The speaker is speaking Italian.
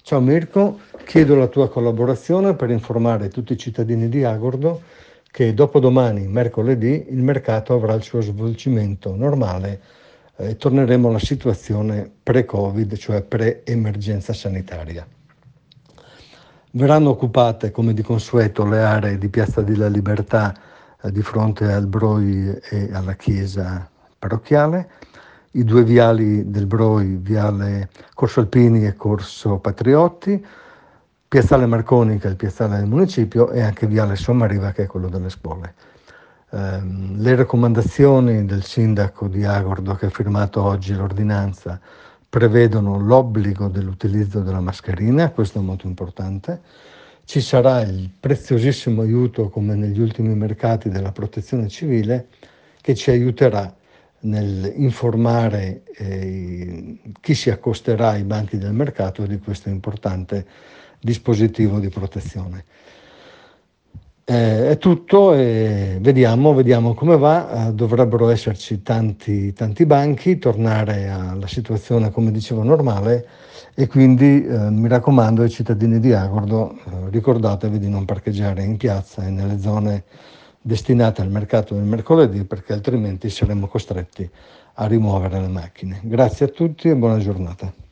Ciao Mirko, chiedo la tua collaborazione per informare tutti i cittadini di Agordo che dopodomani, mercoledì, il mercato avrà il suo svolgimento normale e torneremo alla situazione pre-Covid, cioè pre-emergenza sanitaria. Verranno occupate, come di consueto, le aree di Piazza della Libertà di fronte al Broi e alla chiesa parrocchiale, i due viali del Broi, viale Corso Alpini e Corso Patriotti, Piazzale Marconi, che è il piazzale del municipio, e anche viale Sommariva, che è quello delle scuole. Le raccomandazioni del sindaco di Agordo, che ha firmato oggi l'ordinanza, prevedono l'obbligo dell'utilizzo della mascherina, questo è molto importante. Ci sarà il preziosissimo aiuto, come negli ultimi mercati, della Protezione Civile, che ci aiuterà nel informare chi si accosterà ai banchi del mercato di questo importante dispositivo di protezione. È tutto e vediamo come va. Dovrebbero esserci tanti banchi, tornare alla situazione, come dicevo, normale, e quindi mi raccomando ai cittadini di Agordo, ricordatevi di non parcheggiare in piazza e nelle zone destinate al mercato del mercoledì, perché altrimenti saremo costretti a rimuovere le macchine. Grazie a tutti e buona giornata.